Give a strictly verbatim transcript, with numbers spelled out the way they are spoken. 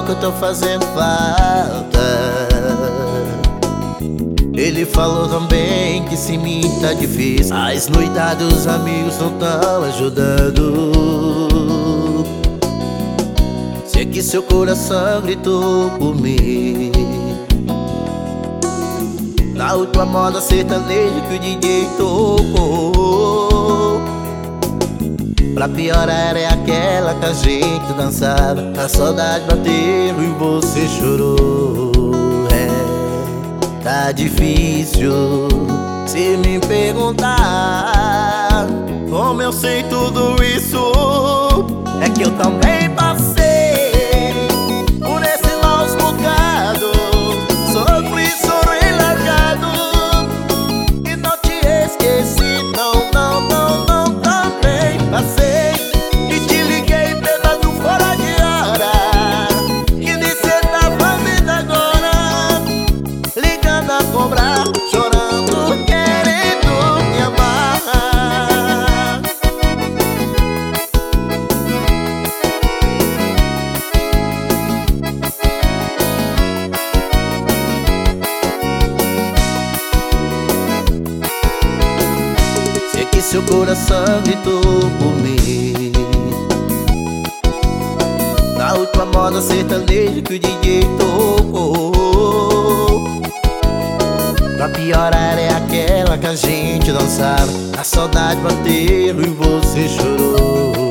que eu tô fazendo falta. Ele falou também que se mim tá difícil, as noitadas dos amigos não tão ajudando. Sei que seu coração gritou por mim. Na última moda sertaneja que o D J tocou, pra piorar é aquela que a gente dançava. A saudade bateu e você chorou. É, tá difícil se me perguntar como eu sei tudo isso. É que eu também passei por esses maus bocados, sofri, chorei largado e não te esqueci, não, não, não, não. Também passei e te liguei pegando fora de hora, que nem cê tava vendo agora, ligando a cobrar, chorando, querendo me amar. Sei que seu coração gritou por mim. Na última moda sertaneja que o D J tocou, pra piorar é aquela que a gente dançava. A saudade bateu e você chorou.